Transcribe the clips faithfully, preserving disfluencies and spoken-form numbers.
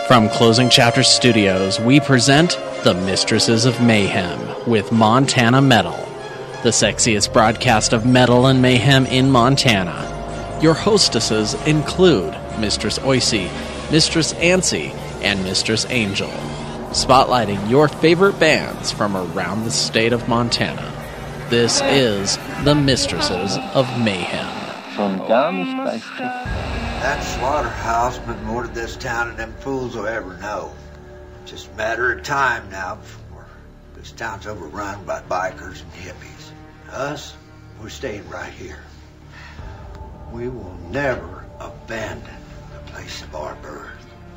From Closing Chapter Studios, we present The Mistresses of Mayhem with Montana Metal, the sexiest broadcast of metal and mayhem in Montana. Your hostesses include Mistress Oicy, Mistress Ancy, and Mistress Angel, spotlighting your favorite bands from around the state of Montana. This is The Mistresses of Mayhem. From down the space ship. That slaughterhouse meant more to this town than them fools will ever know. Just a matter of time now before this town's overrun by bikers and hippies. Us, we're staying right here. We will never abandon the place of our birth.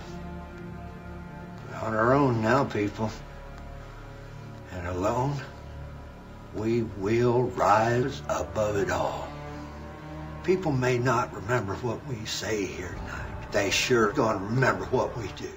We're on our own now, people. And alone, we will rise above it all. People may not remember what we say here tonight, but they sure gonna remember what we do.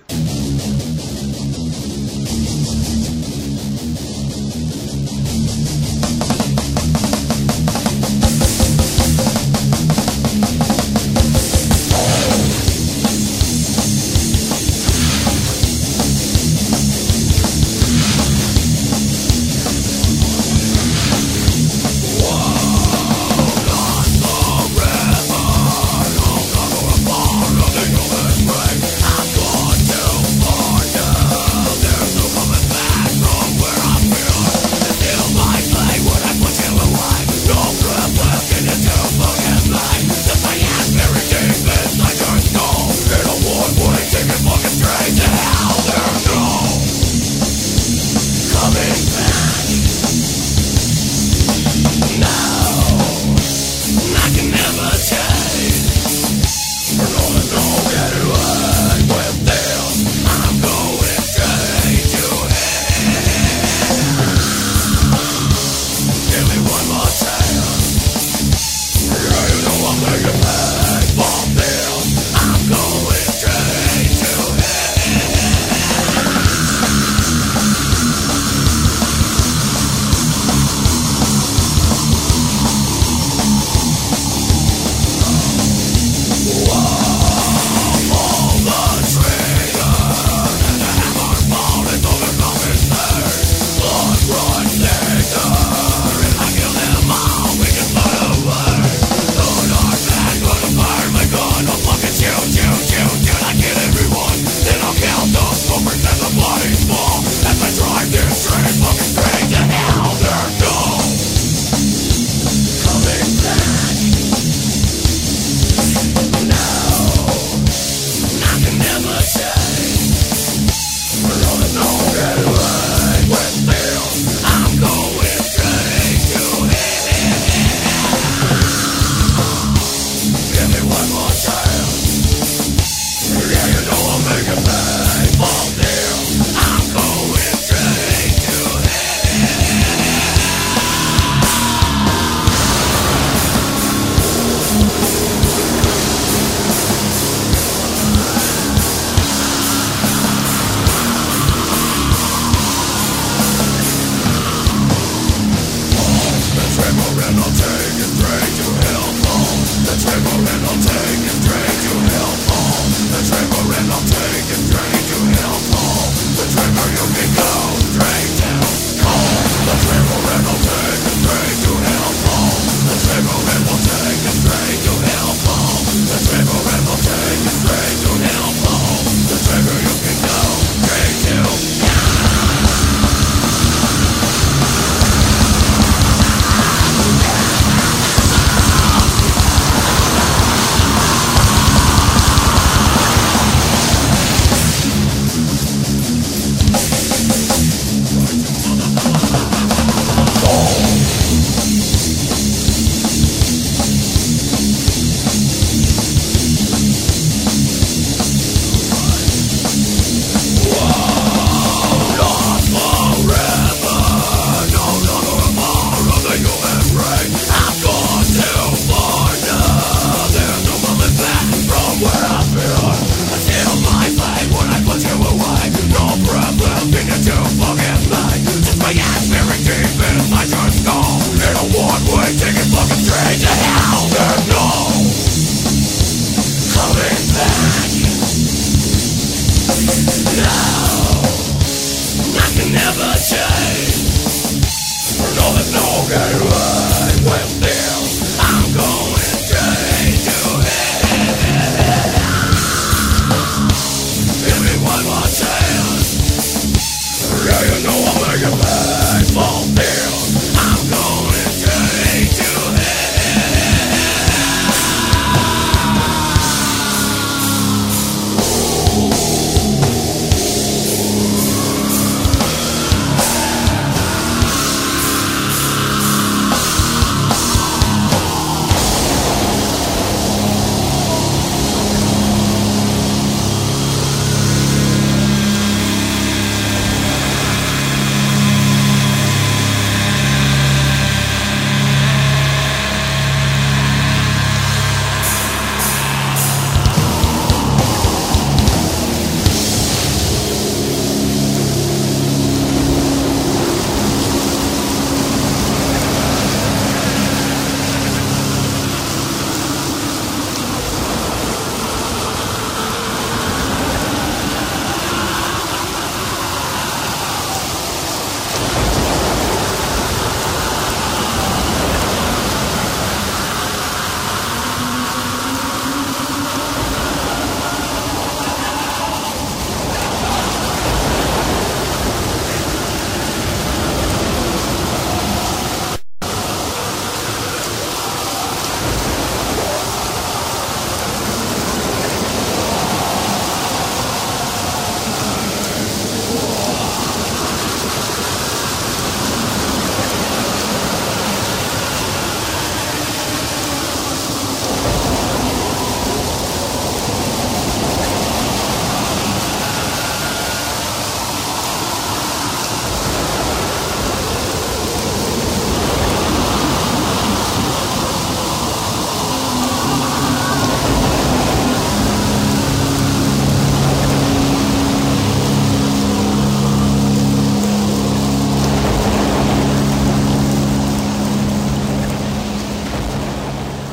Them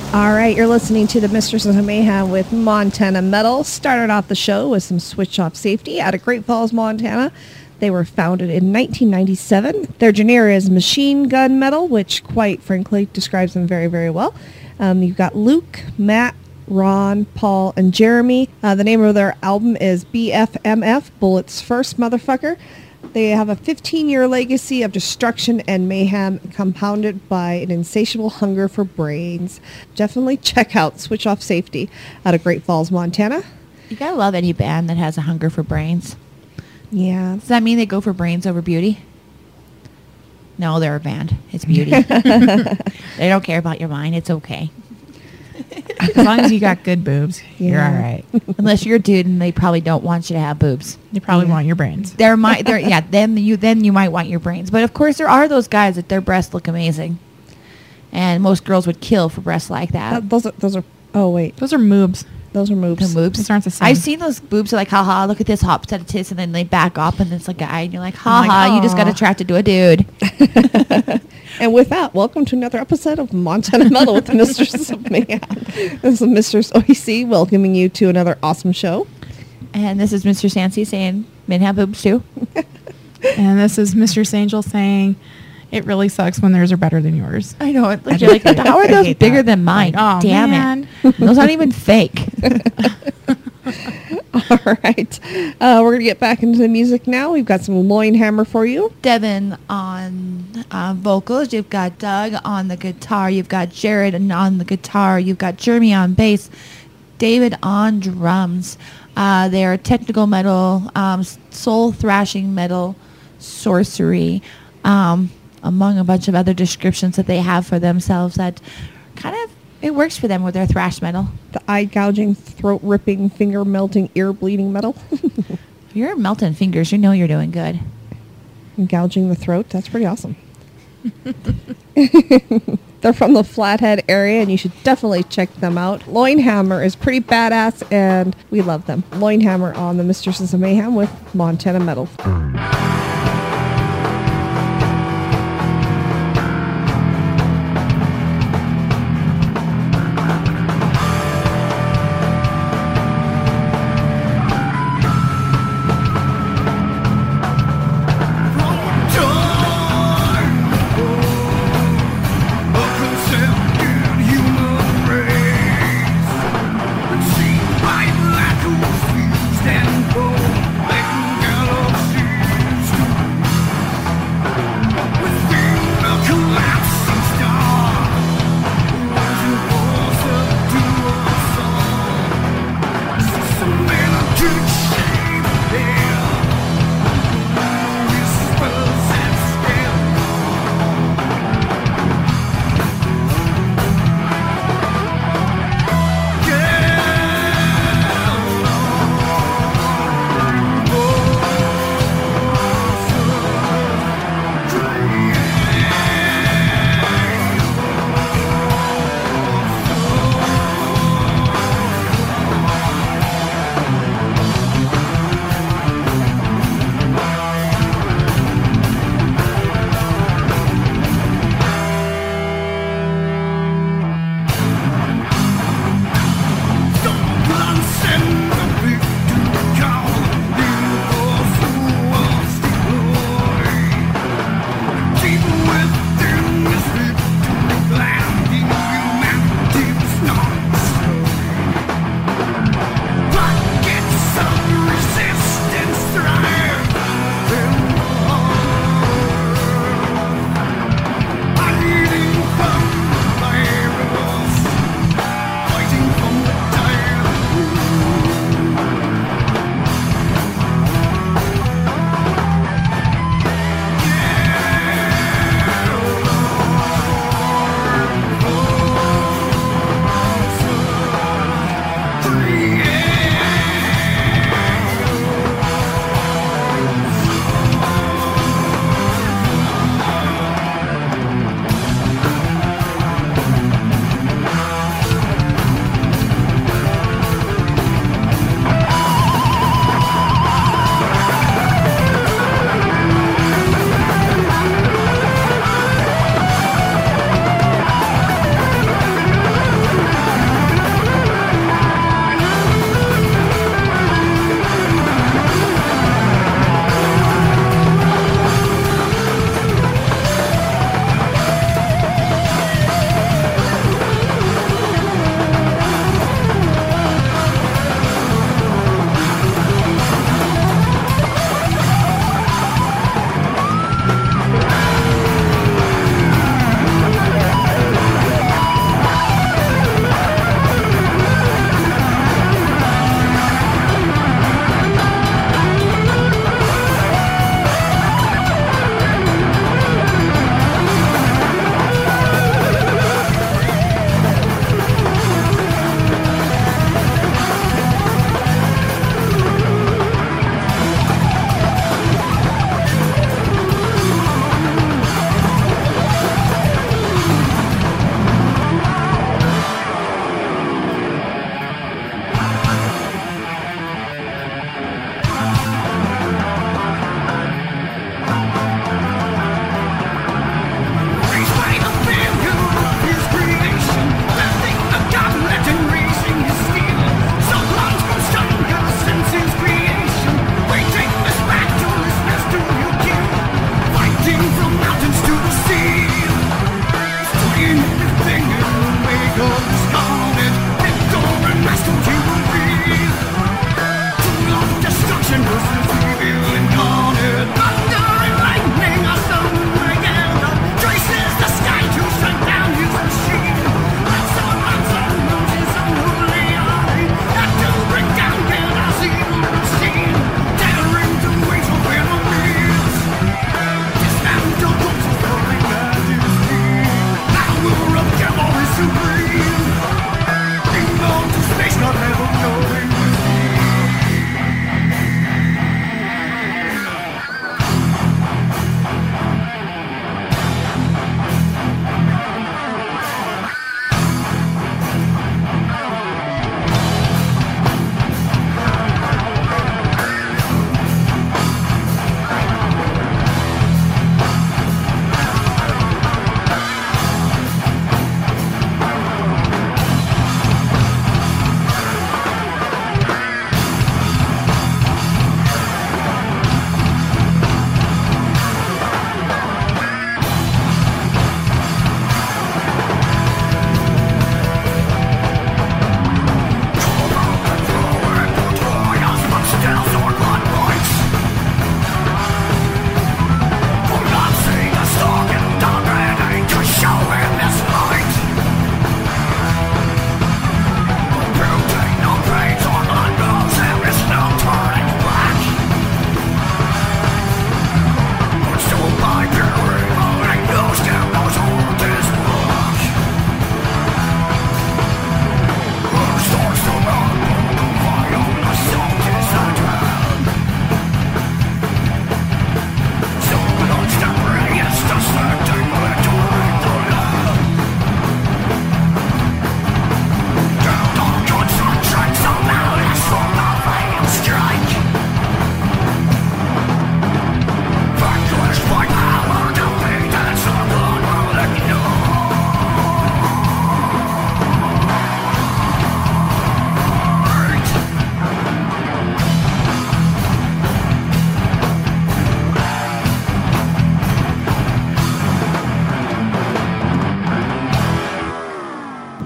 All right, you're listening to the Mistresses of Mayhem with Montana Metal. Started off the show with some Switch Off Safety out of Great Falls, Montana. They were founded in nineteen ninety-seven. Their genre is machine gun metal, which quite frankly describes them very, very well. Um, you've got Luke, Matt, Ron, Paul, and Jeremy. Uh, the name of their album is B F M F, Bullets First, Motherfucker. They have a fifteen-year legacy of destruction and mayhem compounded by an insatiable hunger for brains. Definitely check out Switch Off Safety out of Great Falls, Montana. You gotta love any band that has a hunger for brains. Yeah. Does that mean they go for brains over beauty? No, they're a band. It's beauty. They don't care about your mind. It's okay. As long as you got good boobs, Yeah. you're all right. Unless you're a dude and they probably don't want you to have boobs. They probably Yeah. want your brains. There might, there, yeah. Then you, then you might want your brains. But of course, there are those guys that their breasts look amazing, and most girls would kill for breasts like that. Uh, those are, those are, oh wait, Those are moobs. those are moves. The boobs. Those aren't the same. I've seen those boobs. Are like, haha, look at this hot set of tits, and then they back up, and it's a guy, and you're like, haha, I'm like, you just got aw. attracted to a dude. And with that, welcome to another episode of Montana Metal with the Mistresses of Mayhem. This is Mistress O E C welcoming you to another awesome show. And this is Mister Sancy saying, men have boobs too. And this is Mistress Angel saying, it really sucks when theirs are better than yours. I know. It, you're like, how are I those hate bigger that. than mine? Like, oh, Damn man. it. Those aren't even fake. All right. Uh, we're going to get back into the music now. We've got some Loinhammer for you. Devin on uh, vocals. You've got Doug on the guitar. You've got Jared on the guitar. You've got Jeremy on bass. David on drums. Uh, they're technical metal, um, soul thrashing metal, sorcery, um, among a bunch of other descriptions that they have for themselves that kind of, it works for them with their thrash metal. The eye-gouging, throat-ripping, finger-melting, ear-bleeding metal. If you're melting fingers, you know you're doing good. And gouging the throat. That's pretty awesome. They're from the Flathead area, and you should definitely check them out. Loinhammer is pretty badass, and we love them. Loinhammer on the Mistresses of Mayhem with Montana Metal. Stand for, like galaxies to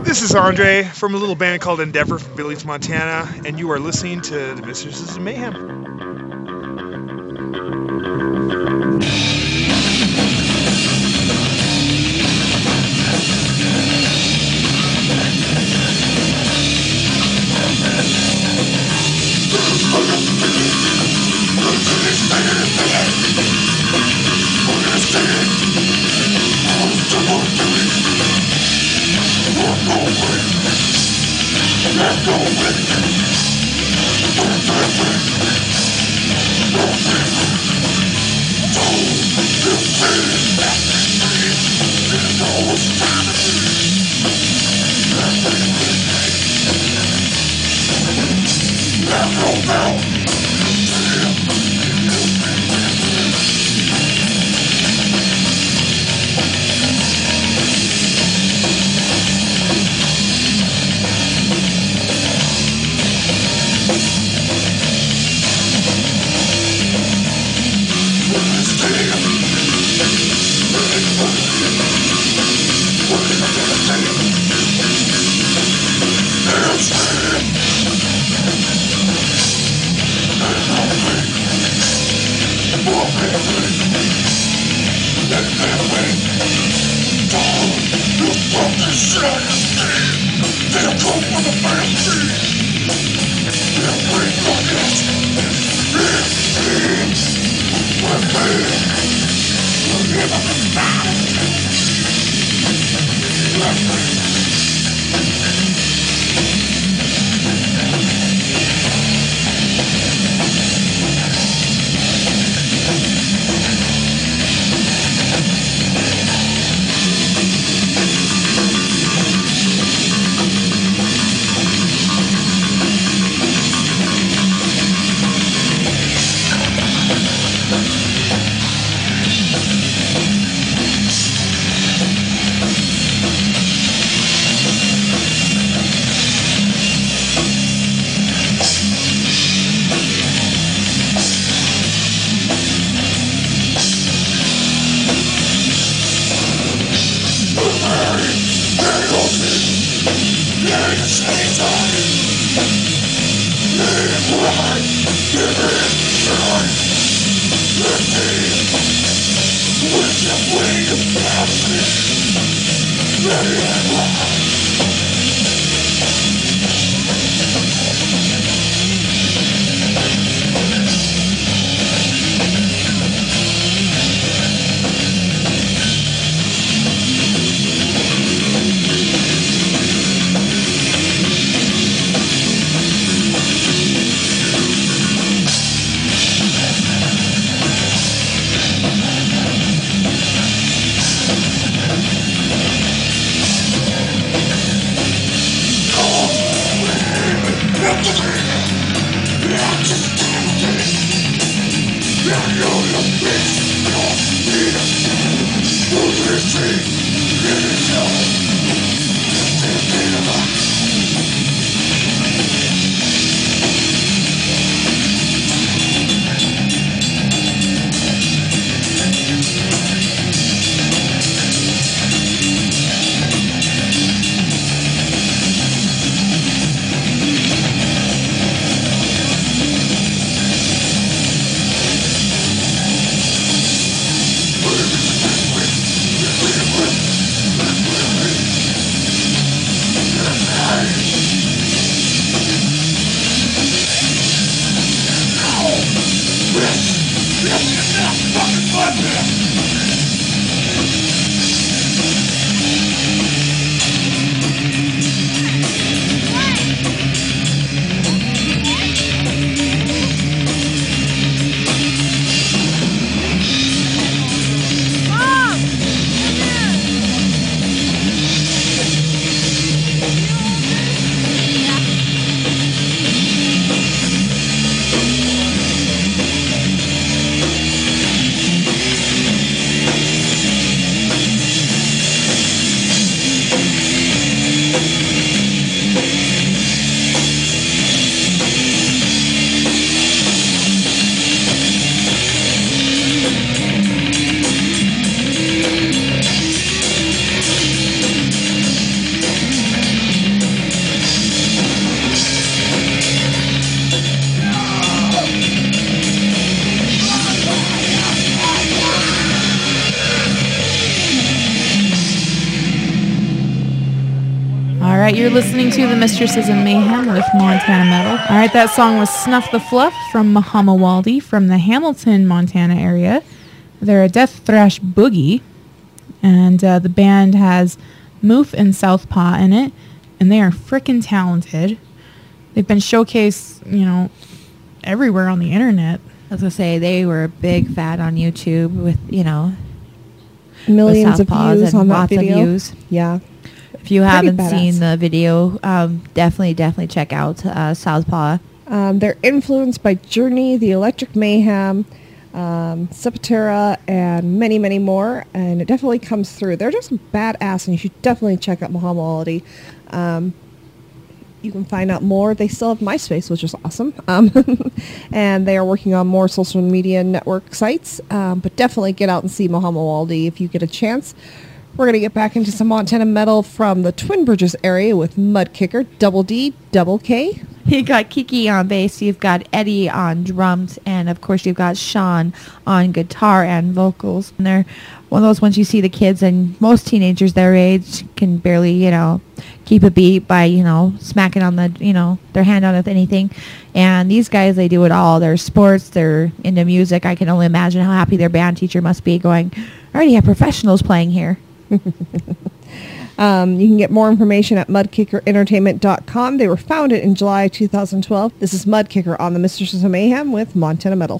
This is Andre from a little band called Endeavor from Billings, Montana, and you are listening to the Mistresses of Mayhem. All right, you're listening to the Mistresses of Mayhem with Montana Metal. All right, that song was Snuff the Fluff from Mahamawaldi from the Hamilton, Montana area. They're a death thrash boogie, and uh, the band has Moof and Southpaw in it, and they are frickin' talented. They've been showcased, you know, everywhere on the internet. I was going to say, they were a big fad on YouTube with, you know, Millions of Southpaws views and on that lots video. of views. Yeah. If you Pretty haven't badass. seen the video, um, definitely, definitely check out uh, Southpaw. Um, they're influenced by Journey, The Electric Mayhem, um, Sepultura, and many, many more. And it definitely comes through. They're just badass, and you should definitely check out Mahamawaldi. Um, you can find out more. They still have MySpace, which is awesome. Um, and they are working on more social media network sites. Um, but definitely get out and see Mahamawaldi if you get a chance. We're going to get back into some Montana metal from the Twin Bridges area with Mudkicker, Double D, Double K. You got Kiki on bass, you've got Eddie on drums, and of course you've got Sean on guitar and vocals. And they're one of those ones you see the kids and most teenagers their age can barely, you know, keep a beat by, you know, smacking on the, you know, their hand on anything. And these guys, they do it all. They're sports, they're into music. I can only imagine how happy their band teacher must be going, I already have professionals playing here. Um, you can get more information at mudkicker entertainment dot com. They were founded in July two thousand twelve. This is Mudkicker on the Mistresses of Mayhem with Montana Metal.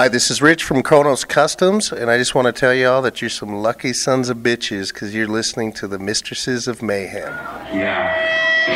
Hi, this is Rich from Kronos Customs, and I just want to tell y'all that you're some lucky sons of bitches because you're listening to the Mistresses of Mayhem. Yeah.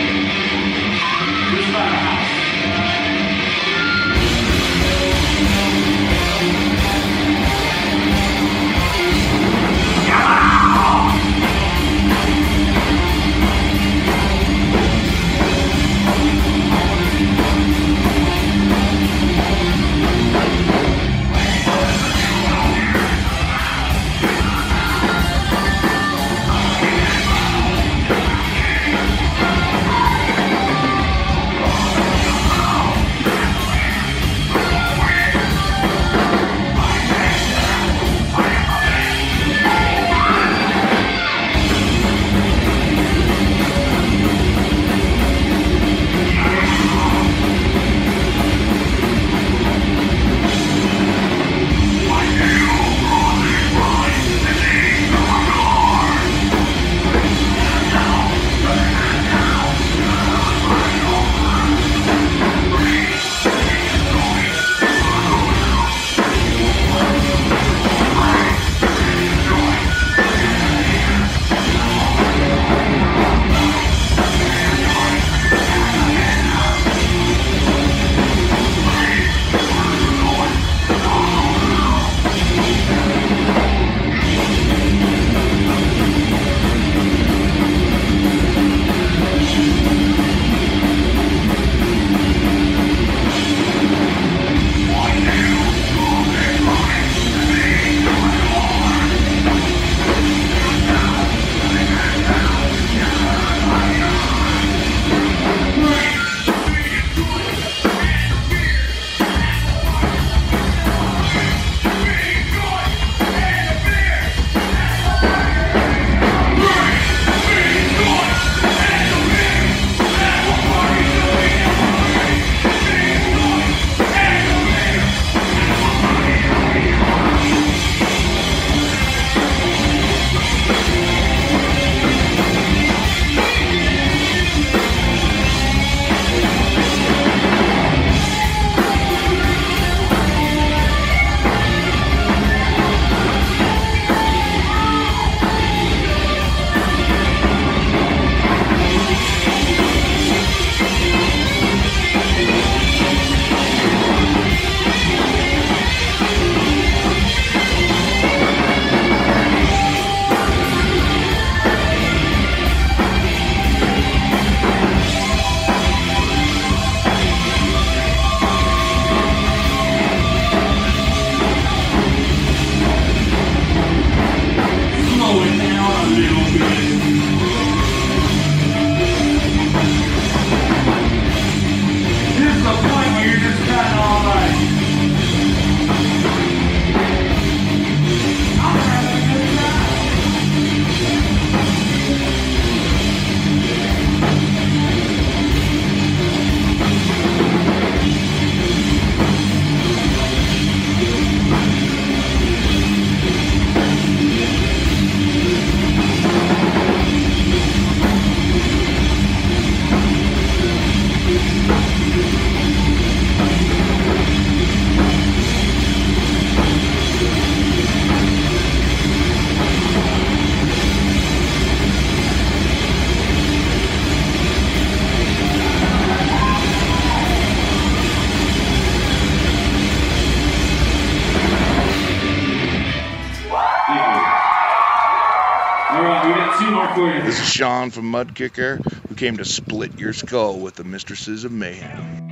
This is Sean from Mudkicker, who came to split your skull with the Mistresses of Mayhem.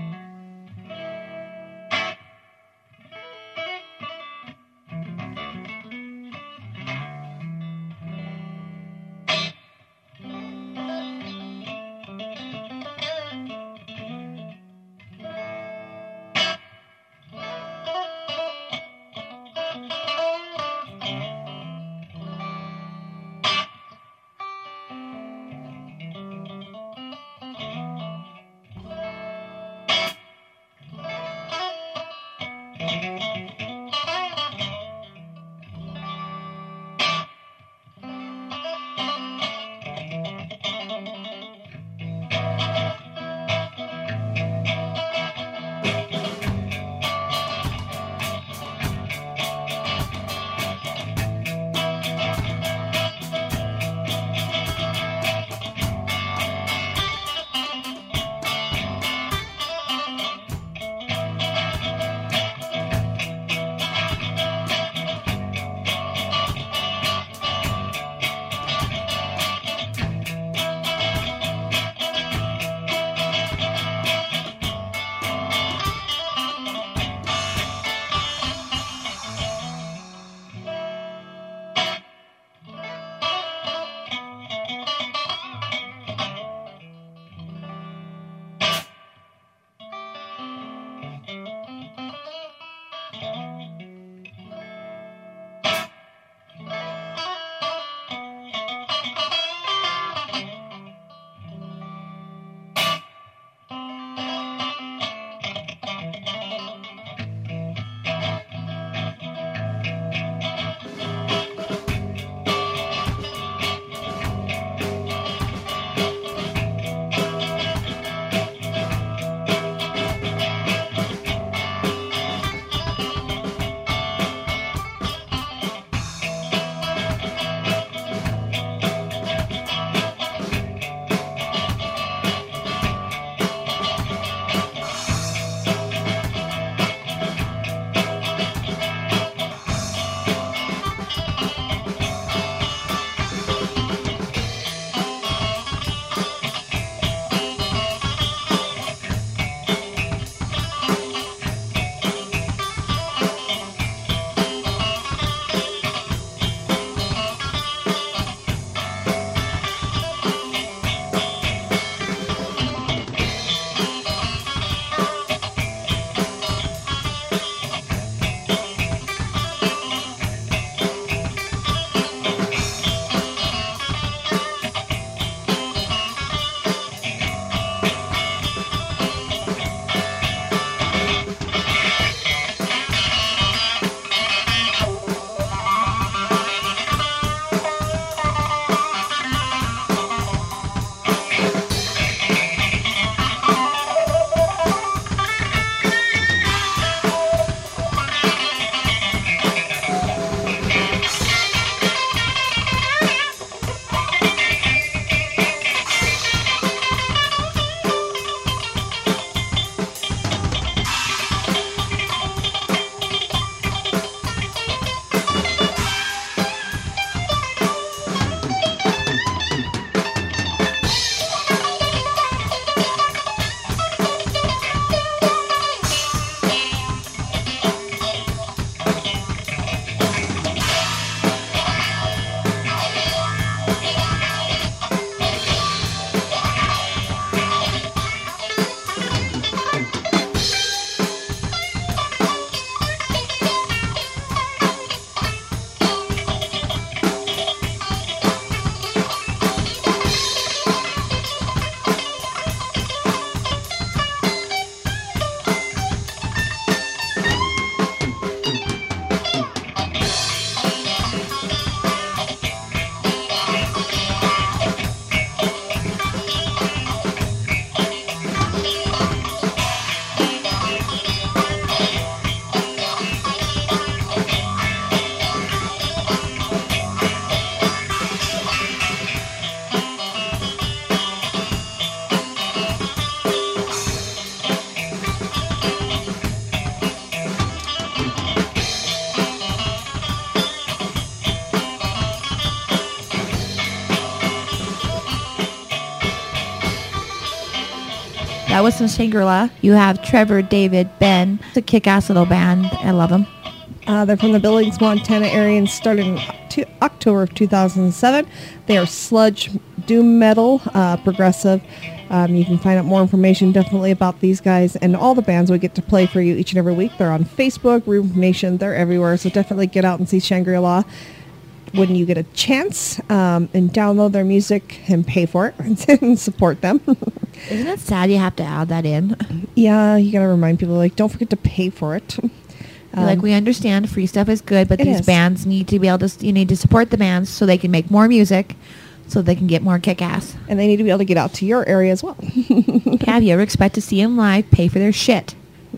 that was from Shangri-La. You have Trevor, David, Ben. It's a kick-ass little band. I love them. Uh, they're from the Billings, Montana area and started in Oct- October of two thousand seven. They are sludge, doom metal, uh, progressive. Um, you can find out more information definitely about these guys and all the bands we get to play for you each and every week. They're on Facebook, Reverb Nation. They're everywhere. So definitely get out and see Shangri-La when you get a chance, um, and download their music and pay for it and support them. Isn't it sad you have to add that in? Yeah, you got to remind people, like, don't forget to pay for it. Um, like, we understand free stuff is good, but these is. bands need to be able to, you need to support the bands so they can make more music, so they can get more kick-ass. And they need to be able to get out to your area as well. Have you ever expect to see them live, pay for their shit?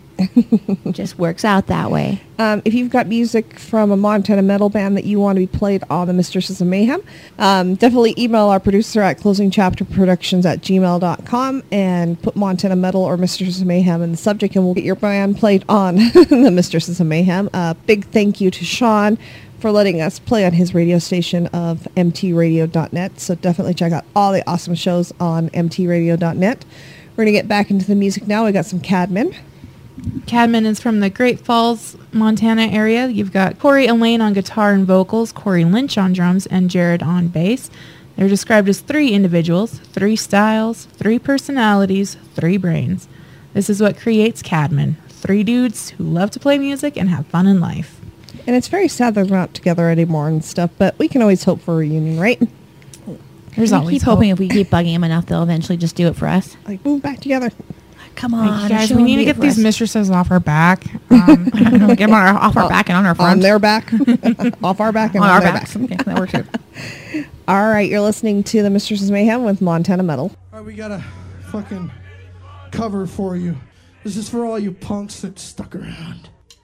Just works out that way. Um, if you've got music from a Montana metal band that you want to be played on the Mistresses of Mayhem, um, definitely email our producer at closing chapter productions at gmail dot com and put Montana Metal or Mistresses of Mayhem in the subject, and we'll get your band played on the Mistresses of Mayhem. Uh, big thank you to Sean for letting us play on his radio station of m t radio dot net. So definitely check out all the awesome shows on m t radio dot net. We're going to get back into the music now. We got some Cadman. Cadman is from the Great Falls, Montana area. You've got Corey Elaine on guitar and vocals, Corey Lynch on drums, and Jared on bass. They're described as three individuals, three styles, three personalities, three brains. This is what creates Cadman. Three dudes who love to play music and have fun in life. And it's very sad they're not together anymore and stuff, but we can always hope for a reunion, right? There's we always keep hope. hoping if we keep bugging them enough, they'll eventually just do it for us. Like, move back together. Come on, Like, guys, show we them need to do it get for these us. mistresses off our back. Um, Get them on our, off our back and on our front. On their back, off our back, and on on, our their backs. back. Okay, that works too. All right, you're listening to the Mistresses Mayhem with Montana Metal. All right, we got a fucking cover for you. This is for all you punks that stuck around.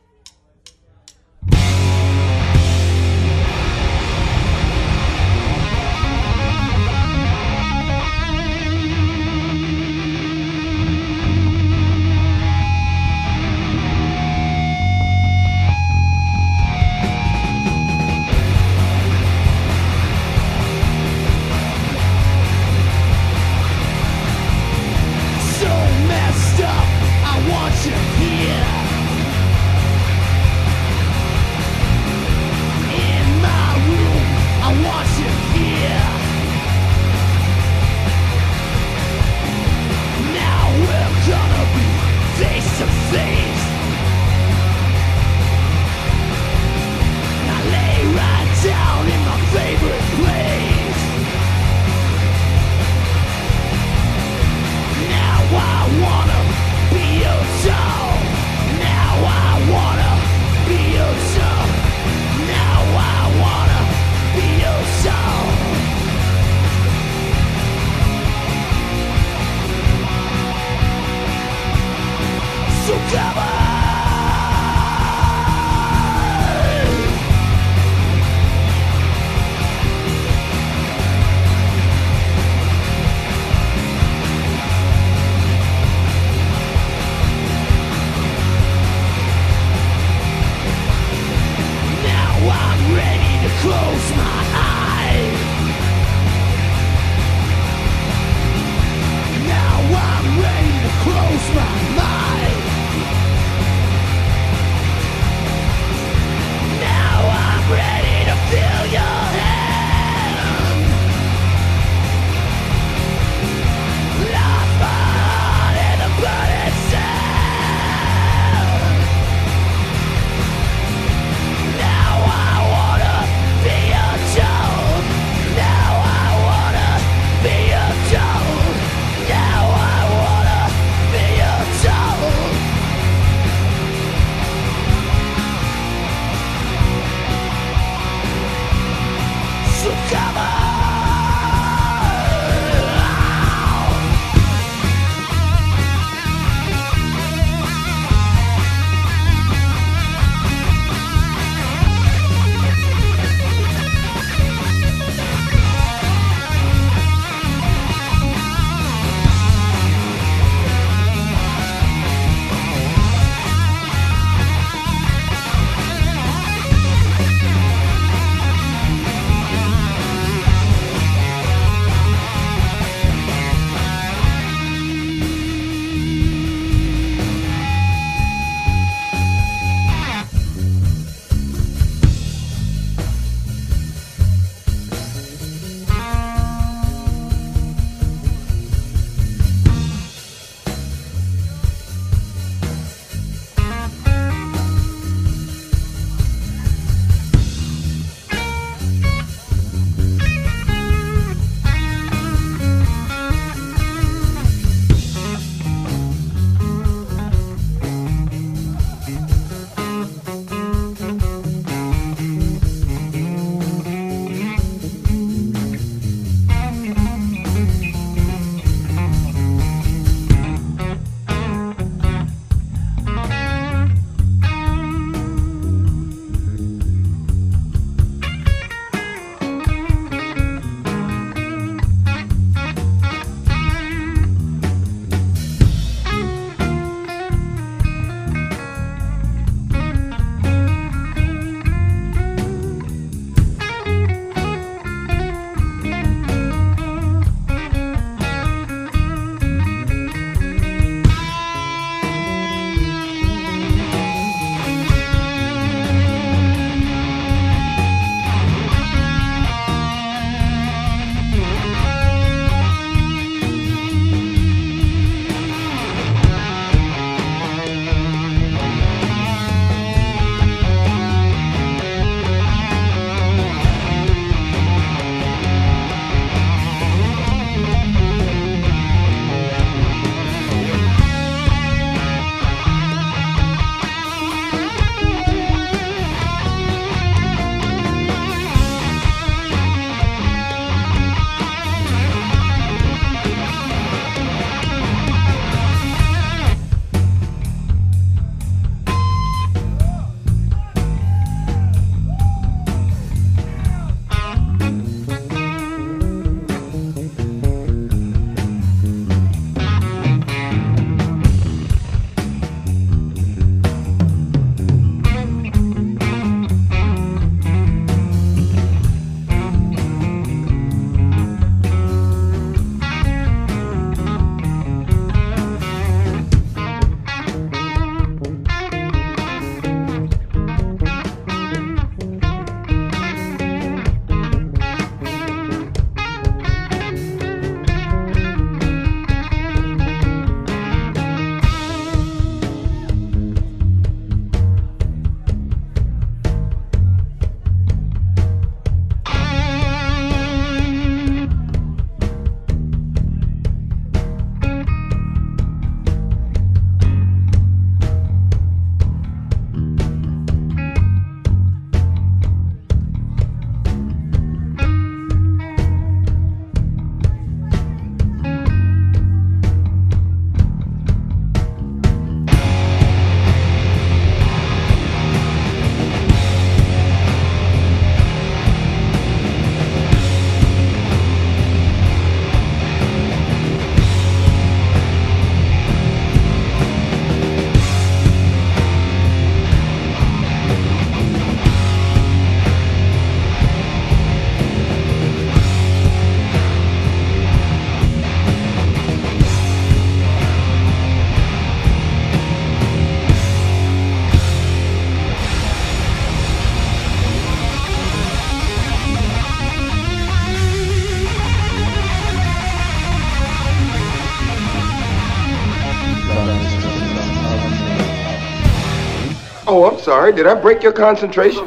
So messed up, I want you here. Oh, I'm sorry. Did I break your concentration?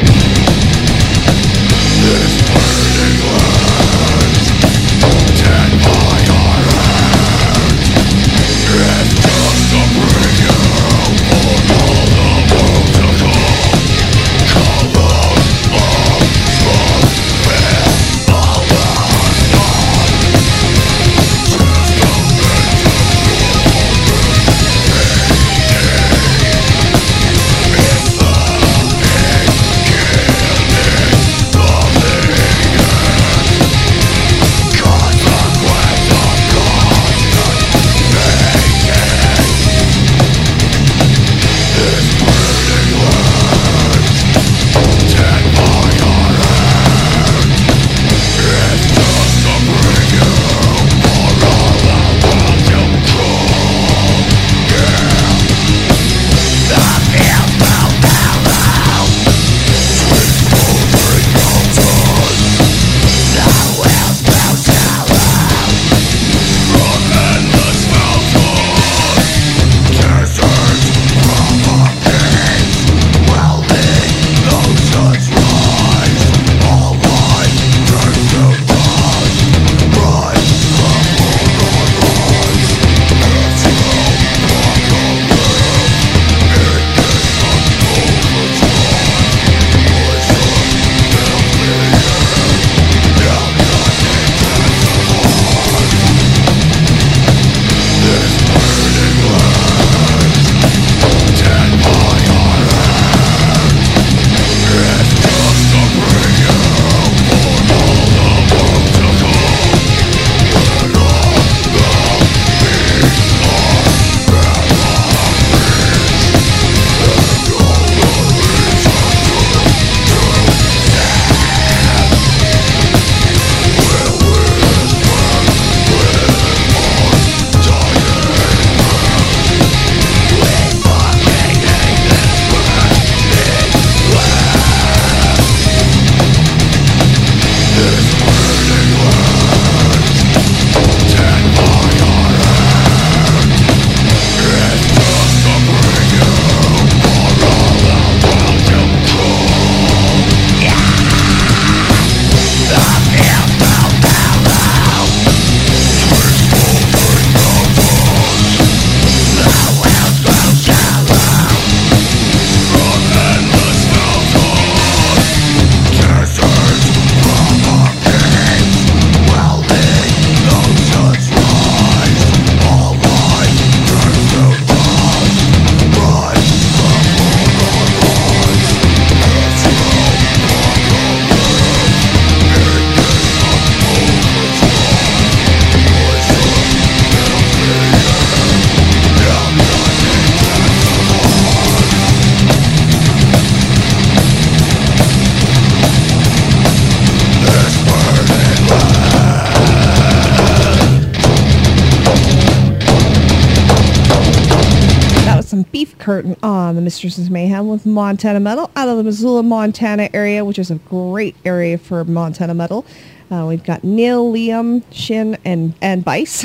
Curtain on the Mistresses of Mayhem with Montana Metal out of the Missoula, Montana area, which is a great area for Montana Metal. Uh, we've got Neil, Liam, Shin, and, and Bice.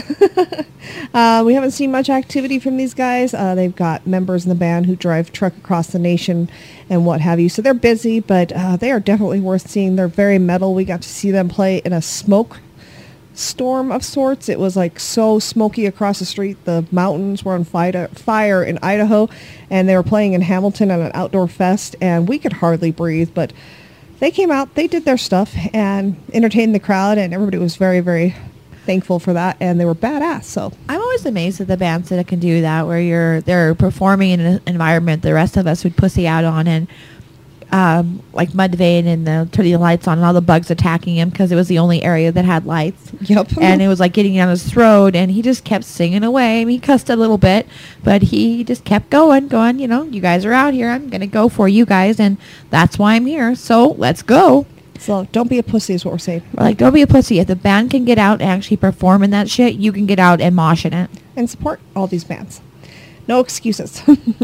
uh, we haven't seen much activity from these guys. Uh, they've got members in the band who drive truck across the nation and what have you. So they're busy, but uh, they are definitely worth seeing. They're very metal. We got to see them play in a smoke storm of sorts. It was like so smoky across the street. The mountains were on fire, fire in Idaho, and they were playing in Hamilton at an outdoor fest, and we could hardly breathe, but they came out, they did their stuff, and entertained the crowd, and everybody was very, very thankful for that, and they were badass. So I'm always amazed at the bands that can do that, where you're they're performing in an environment the rest of us would pussy out on, and um, like Mudvayne and the turning the lights on and all the bugs attacking him because it was the only area that had lights. Yep. And it was like getting down his throat, and he just kept singing away. I mean, he cussed a little bit, but he just kept going, going, you know, you guys are out here. I'm going to go for you guys, and that's why I'm here. So let's go. So don't be a pussy is what we're saying. We're like, don't be a pussy. If the band can get out and actually perform in that shit, you can get out and mosh in it. And support all these bands. No excuses.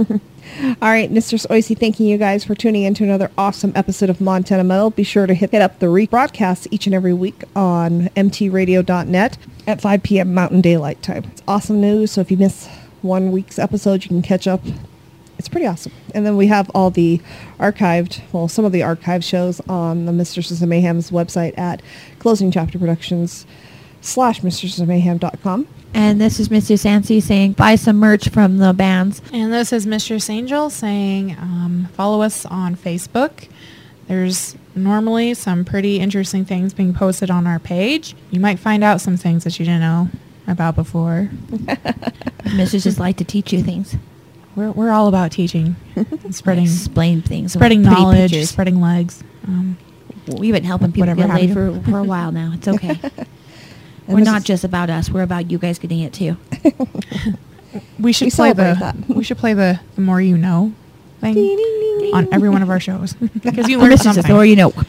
All right, Mistress Oicy, thanking you guys for tuning in to another awesome episode of Montana Metal. Be sure to hit, hit up the rebroadcast each and every week on m t radio dot net at five p.m. Mountain Daylight Time. It's awesome news, so if you miss one week's episode, you can catch up it's pretty awesome. And then we have all the archived, well, some of the archived shows on the Mistresses of Mayhem's website at Closing Chapter Productions slash mistresses of mayhem dot com. And this is Mistress Nancy saying, buy some merch from the bands. And this is Mistress Angel saying, um, follow us on Facebook. There's normally some pretty interesting things being posted on our page. You might find out some things that you didn't know about before. Mistresses like to teach you things. We're we're all about teaching, and spreading, explain things, spreading pretty knowledge, pictures. spreading legs. Um, We've been helping people whatever get laid have for, you. for a while now. It's okay. And We're this not is- just about us. We're about you guys getting it too. we should We play celebrate the that. we should play the, the more you know thing Ding, ding, ding. on every one of our shows because you The learn Mistresses, something. or you know.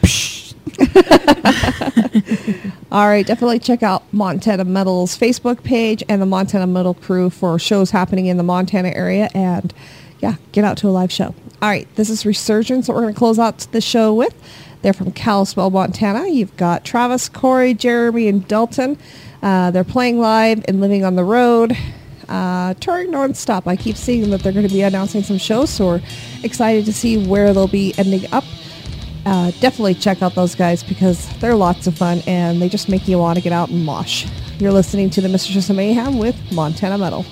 All right, definitely check out Montana Metal's Facebook page and the Montana Metal crew for shows happening in the Montana area. And yeah, get out to a live show. All right, this is Resurgence that we're going to close out the show with. They're from Kalispell, Montana. You've got Travis, Corey, Jeremy, and Dalton. Uh, they're playing live and living on the road. Uh, touring nonstop. I keep seeing that they're going to be announcing some shows, so we're excited to see where they'll be ending up. Uh, definitely check out those guys because they're lots of fun and they just make you want to get out and mosh. You're listening to the Mistresses of Mayhem with Montana Metal.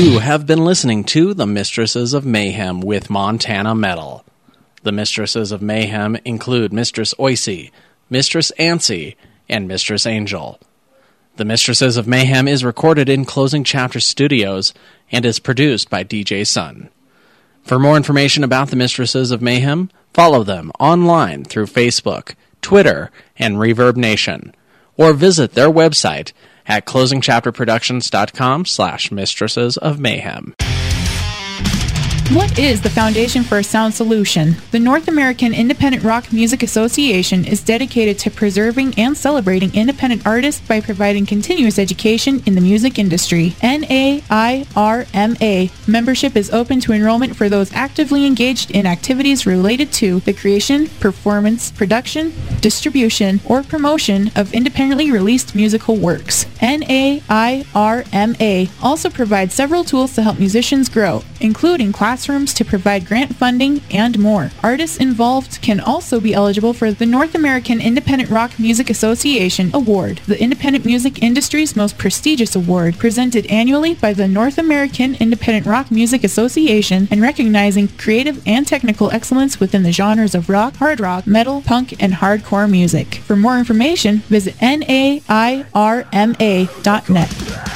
You have been listening to The Mistresses of Mayhem with Montana Metal. The Mistresses of Mayhem include Mistress Oicy, Mistress Ancy, and Mistress Angel. The Mistresses of Mayhem is recorded in Closing Chapter Studios and is produced by D J Sun. For more information about the Mistresses of Mayhem, follow them online through Facebook, Twitter, and Reverb Nation, or visit their website at closingchapterproductions.com slash mistresses of mayhem. What is the Foundation for a Sound Solution? The North American Independent Rock Music Association is dedicated to preserving and celebrating independent artists by providing continuous education in the music industry. N A I R M A. Membership is open to enrollment for those actively engaged in activities related to the creation, performance, production, distribution, or promotion of independently released musical works. N A I R M A also provides several tools to help musicians grow, including class Classrooms to provide grant funding, and more. Artists involved can also be eligible for the North American Independent Rock Music Association Award, the independent music industry's most prestigious award, presented annually by the North American Independent Rock Music Association and recognizing creative and technical excellence within the genres of rock, hard rock, metal, punk, and hardcore music. For more information, visit N A I R M A dot net.